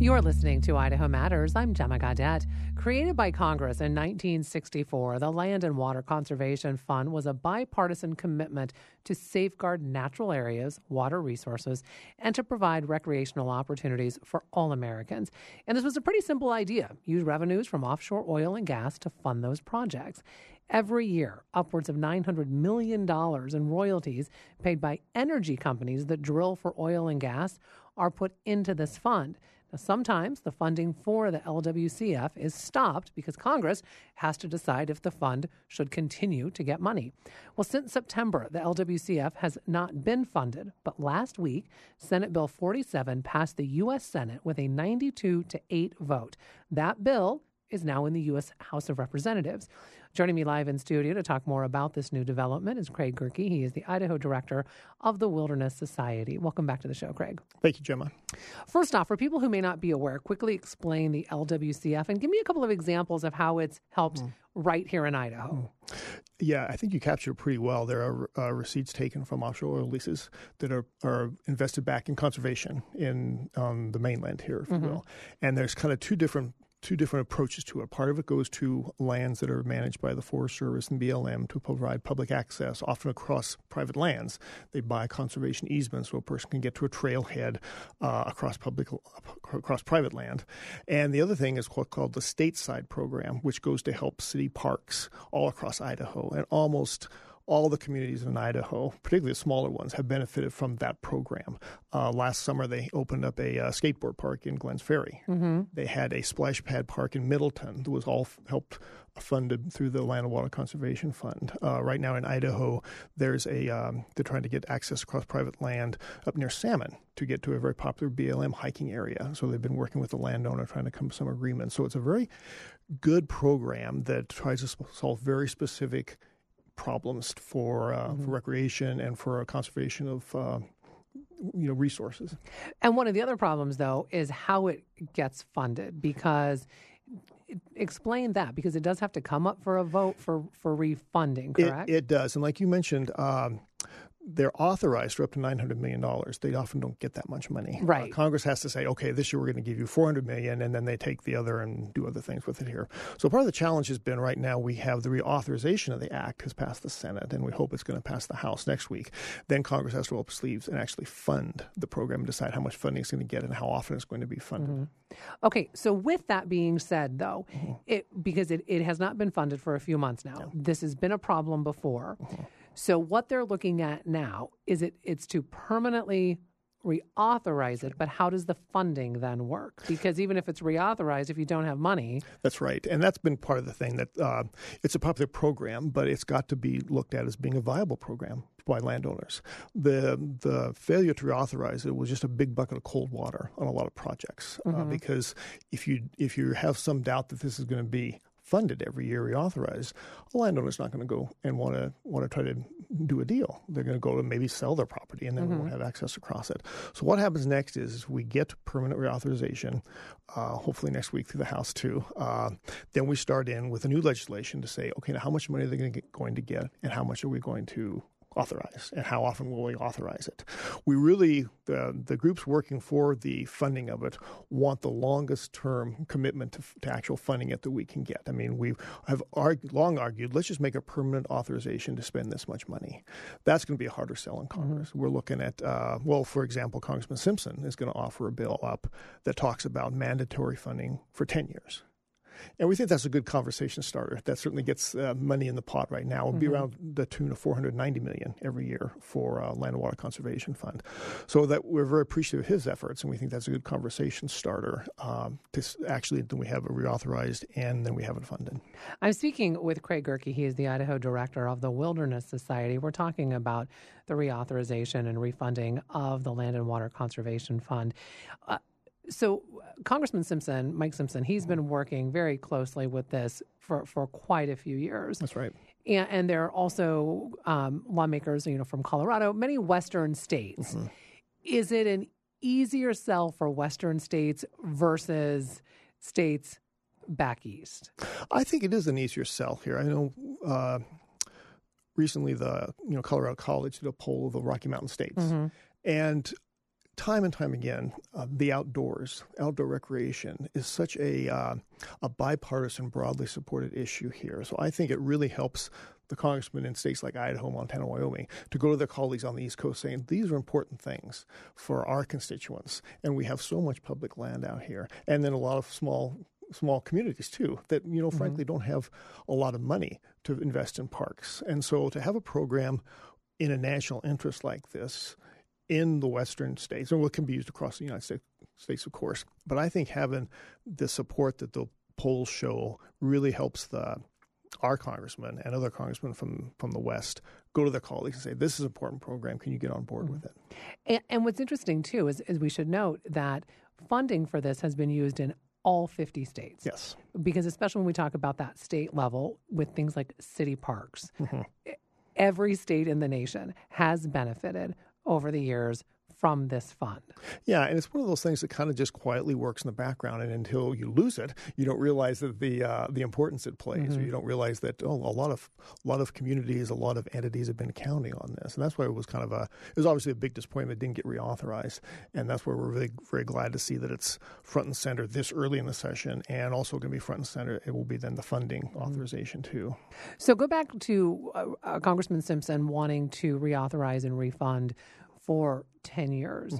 You're listening to Idaho Matters. I'm Gemma Gaudette. Created by Congress in 1964, the Land and Water Conservation Fund was a bipartisan commitment to safeguard natural areas, water resources, and to provide recreational opportunities for all Americans. And this was a pretty simple idea. Use revenues from offshore oil and gas to fund those projects. Every year, upwards of $900 million in royalties paid by energy companies that drill for oil and gas are put into this fund. Now, sometimes the funding for the LWCF is stopped because Congress has to decide if the fund should continue to get money. Well, since September, the LWCF has not been funded, but last week, Senate Bill 47 passed the U.S. Senate with a 92-8 vote. That bill is now in the U.S. House of Representatives. Joining me live in studio to talk more about this new development is Craig Gerke. He is the Idaho director of the Wilderness Society. Welcome back to the show, Craig. Thank you, Gemma. First off, for people who may not be aware, quickly explain the LWCF and give me a couple of examples of how it's helped right here in Idaho. Yeah, I think you captured it pretty well. There are receipts taken from offshore oil leases that are invested back in conservation on the mainland here, if you will. And there's kind of two different approaches to it. Part of it goes to lands that are managed by the Forest Service and BLM to provide public access, often across private lands. They buy conservation easements so a person can get to a trailhead across private land. And the other thing is called the Stateside Program, which goes to help city parks all across Idaho. And almost all the communities in Idaho, particularly the smaller ones, have benefited from that program. Last summer, they opened up a skateboard park in Glens Ferry. They had a splash pad park in Middleton that was all helped funded through the Land and Water Conservation Fund. Right now in Idaho, there's they're trying to get access across private land up near Salmon to get to a very popular BLM hiking area. So they've been working with the landowner trying to come to some agreement. So it's a very good program that tries to solve very specific problems for recreation and for conservation of resources. And one of the other problems, though, is how it gets funded, because explain that, because it does have to come up for a vote for refunding, correct? It does. And like you mentioned, they're authorized for up to $900 million. They often don't get that much money. Right. Congress has to say, okay, this year we're going to give you $400 million, and then they take the other and do other things with it here. So part of the challenge has been right now we have the reauthorization of the act has passed the Senate, and we hope it's going to pass the House next week. Then Congress has to roll up its sleeves and actually fund the program and decide how much funding it's going to get and how often it's going to be funded. Okay, so with that being said, though, because it has not been funded for a few months now, this has been a problem before. So what they're looking at now is it's to permanently reauthorize it, but how does the funding then work? Because even if it's reauthorized, if you don't have money. That's right. And that's been part of the thing, that it's a popular program, but it's got to be looked at as being a viable program by landowners. The failure to reauthorize it was just a big bucket of cold water on a lot of projects, because if you have some doubt that this is going to be funded every year, reauthorized, a landowner's not going to go and want to try to do a deal. They're going to go and maybe sell their property, and then we won't have access across it. So what happens next is we get permanent reauthorization, hopefully next week through the House too. Then we start in with a new legislation to say, okay, now how much money are they going to get, and how much are we going to authorize, and how often will we authorize it? We really, the groups working for the funding of it want the longest term commitment to actual funding it that we can get. I mean, we have long argued, let's just make a permanent authorization to spend this much money. That's going to be a harder sell in Congress. We're looking at, for example, Congressman Simpson is going to offer a bill up that talks about mandatory funding for 10 years. And we think that's a good conversation starter. That certainly gets money in the pot right now. It will be around the tune of $490 million every year for Land and Water Conservation Fund. So that we're very appreciative of his efforts, and we think that's a good conversation starter to actually then we have it reauthorized and then we have it funded. I'm speaking with Craig Gerke. He is the Idaho director of the Wilderness Society. We're talking about the reauthorization and refunding of the Land and Water Conservation Fund. So Congressman Simpson, Mike Simpson, he's been working very closely with this for quite a few years. That's right. And there are also lawmakers, from Colorado, many Western states. Is it an easier sell for Western states versus states back east? I think it is an easier sell here. I know recently the Colorado College did a poll of the Rocky Mountain states, and time and time again, the outdoor recreation is such a bipartisan, broadly supported issue here. So I think it really helps the congressmen in states like Idaho, Montana, Wyoming to go to their colleagues on the East Coast saying, these are important things for our constituents, and we have so much public land out here. And then a lot of small communities too that, frankly don't have a lot of money to invest in parks. And so to have a program in a national interest like this in the western states, and what can be used across the United States, of course, but I think having the support that the polls show really helps our congressmen and other congressmen from the West go to their colleagues and say, this is an important program. Can you get on board with it? And what's interesting, too, is we should note that funding for this has been used in all 50 states. Yes. Because especially when we talk about that state level with things like city parks, every state in the nation has benefited over the years from this fund. Yeah, and it's one of those things that kind of just quietly works in the background, and until you lose it, you don't realize that the importance it plays, or you don't realize that a lot of communities, a lot of entities have been counting on this, and that's why it was it was obviously a big disappointment it didn't get reauthorized, and that's why we're really very glad to see that it's front and center this early in the session, and also going to be front and center. It will be then the funding authorization too. So go back to Congressman Simpson wanting to reauthorize and refund for 10 years.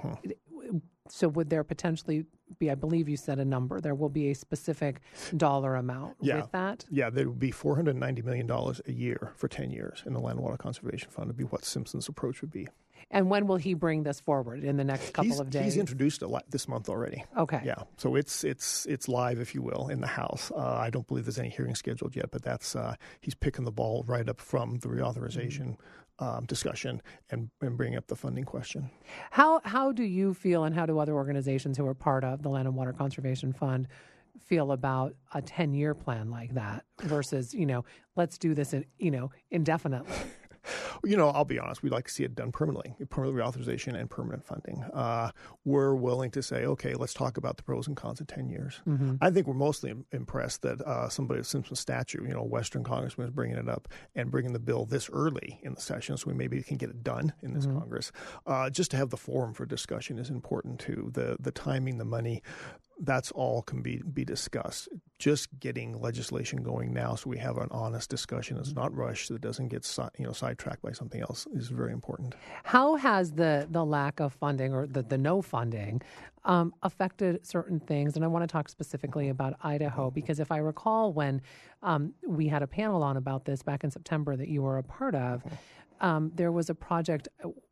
So would there potentially be, I believe you said a number, there will be a specific dollar amount with that? Yeah, there would be $490 million a year for 10 years in the Land and Water Conservation Fund would be what Simpson's approach would be. And when will he bring this forward? In the next couple of days? He's introduced it this month already. Okay. Yeah. So it's live, if you will, in the House. I don't believe there's any hearing scheduled yet, but that's he's picking the ball right up from the reauthorization discussion and bringing up the funding question. How do you feel, and how do other organizations who are part of the Land and Water Conservation Fund feel about a 10-year plan like that versus, let's do this, indefinitely? I'll be honest, we'd like to see it done permanently, permanent reauthorization and permanent funding. We're willing to say, okay, let's talk about the pros and cons of 10 years. I think we're mostly impressed that somebody of Simpson's stature, a Western congressman is bringing it up and bringing the bill this early in the session so we maybe can get it done in this Congress. Just to have the forum for discussion is important too. The timing, the money, that's all can be discussed. Just getting legislation going now so we have an honest discussion that's not rushed, that doesn't get sidetracked by something else is very important. How has the lack of funding or the no funding affected certain things? And I want to talk specifically about Idaho because if I recall when we had a panel on about this back in September that you were a part of, there was a project,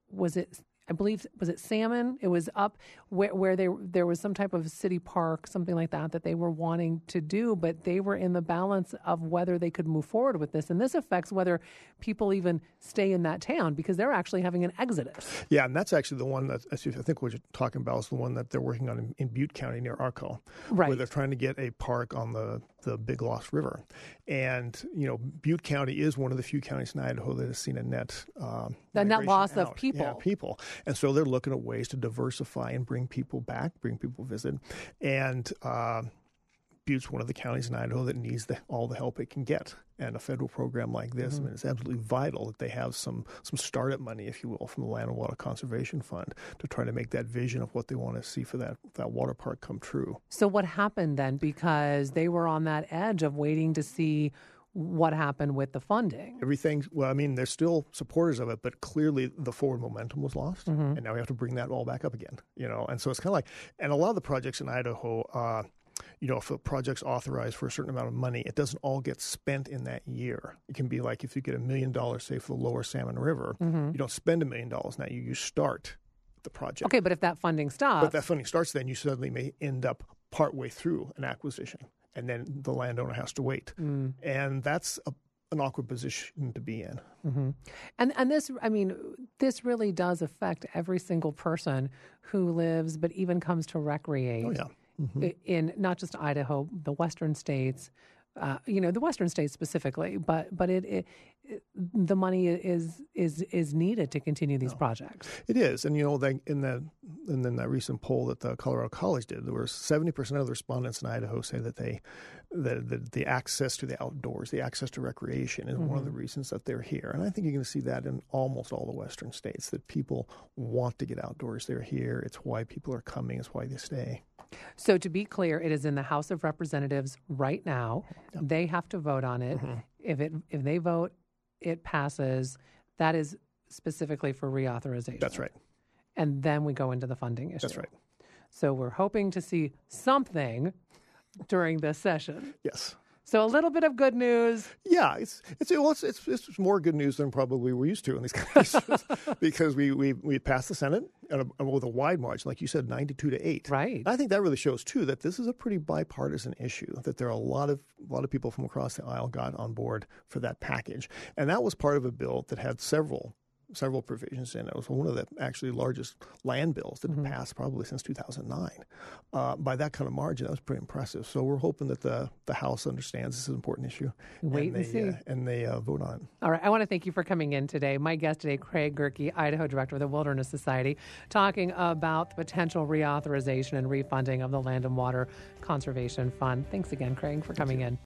I believe, was it Salmon? It was up where there was some type of city park, something like that they were wanting to do, but they were in the balance of whether they could move forward with this. And this affects whether people even stay in that town because they're actually having an exodus. Yeah, and that's actually the one that I think what you're talking about is the one that they're working on in Butte County near Arco, where they're trying to get a park on the Big Lost River. And, Butte County is one of the few counties in Idaho that has seen a net loss of people. Yeah, people. And so they're looking at ways to diversify and bring people back, bring people visit. And Butte's one of the counties in Idaho that needs all the help it can get. And a federal program like this, it's absolutely vital that they have some startup money, if you will, from the Land and Water Conservation Fund to try to make that vision of what they want to see for that water park come true. So what happened then? Because they were on that edge of waiting to see what happened with the funding. They're still supporters of it, but clearly the forward momentum was lost, and now we have to bring that all back up again. And so it's kind of like, and a lot of the projects in Idaho, if a project's authorized for a certain amount of money, it doesn't all get spent in that year. It can be like if you get $1 million, say, for the Lower Salmon River, you don't spend $1 million now. You start the project. Okay, but if that funding stops. Then you suddenly may end up partway through an acquisition, and then the landowner has to wait. And that's an awkward position to be in. And this really does affect every single person who lives, but even comes to recreate. Oh, yeah. In not just Idaho, the Western states, the Western states specifically, but the money is needed to continue these projects. It is, and in that recent poll that the Colorado College did, there were 70% of the respondents in Idaho say that the access to the outdoors, the access to recreation, is one of the reasons that they're here. And I think you're going to see that in almost all the Western states, that people want to get outdoors. They're here. It's why people are coming. It's why they stay. So to be clear, it is in the House of Representatives right now. Yep. They have to vote on it. Mm-hmm. If they vote, it passes. That is specifically for reauthorization. That's right. And then we go into the funding issue. That's right. So we're hoping to see something during this session. Yes. So a little bit of good news. Yeah, it's more good news than probably we're used to in these cases because we passed the Senate and with a wide margin, like you said, 92-8. Right. And I think that really shows too that this is a pretty bipartisan issue. That there are a lot of people from across the aisle got on board for that package, and that was part of a bill that had several provisions in it. It was one of the actually largest land bills that passed probably since 2009. By that kind of margin, that was pretty impressive. So we're hoping that the House understands this is an important issue. Wait and see. And they vote on it. All right. I want to thank you for coming in today. My guest today, Craig Gerke, Idaho Director of the Wilderness Society, talking about the potential reauthorization and refunding of the Land and Water Conservation Fund. Thanks again, Craig, for coming in.